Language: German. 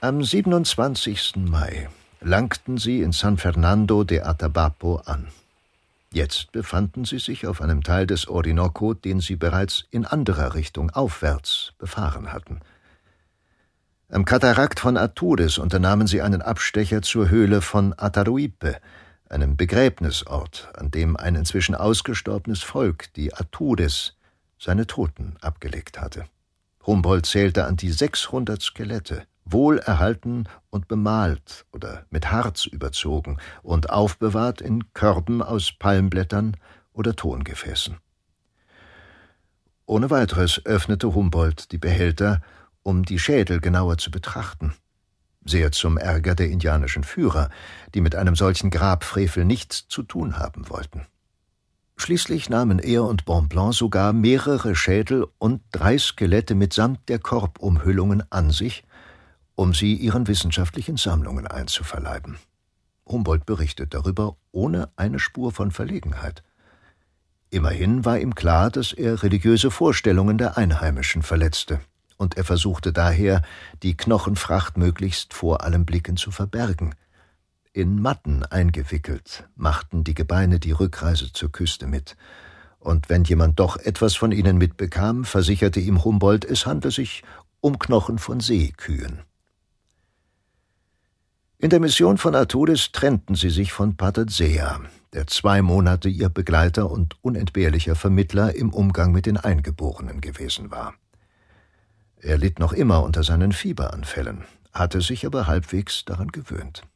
Am 27. Mai langten sie in San Fernando de Atabapo an. Jetzt befanden sie sich auf einem Teil des Orinoco, den sie bereits in anderer Richtung aufwärts befahren hatten. Am Katarakt von Atures unternahmen sie einen Abstecher zur Höhle von Ataruipe, einem Begräbnisort, an dem ein inzwischen ausgestorbenes Volk, die Atures, seine Toten abgelegt hatte. Humboldt zählte an die 600 Skelette, wohlerhalten und bemalt oder mit Harz überzogen und aufbewahrt in Körben aus Palmblättern oder Tongefäßen. Ohne weiteres öffnete Humboldt die Behälter, um die Schädel genauer zu betrachten. Sehr zum Ärger der indianischen Führer, die mit einem solchen Grabfrevel nichts zu tun haben wollten. Schließlich nahmen er und Bonpland sogar mehrere Schädel und 3 Skelette mitsamt der Korbumhüllungen an sich, um sie ihren wissenschaftlichen Sammlungen einzuverleiben. Humboldt berichtet darüber ohne eine Spur von Verlegenheit. Immerhin war ihm klar, dass er religiöse Vorstellungen der Einheimischen verletzte, und er versuchte daher, die Knochenfracht möglichst vor allem Blicken zu verbergen. In Matten eingewickelt, machten die Gebeine die Rückreise zur Küste mit, und wenn jemand doch etwas von ihnen mitbekam, versicherte ihm Humboldt, es handle sich um Knochen von Seekühen. In der Mission von Atures trennten sie sich von Pater Zea, der 2 Monate ihr Begleiter und unentbehrlicher Vermittler im Umgang mit den Eingeborenen gewesen war. Er litt noch immer unter seinen Fieberanfällen, hatte sich aber halbwegs daran gewöhnt.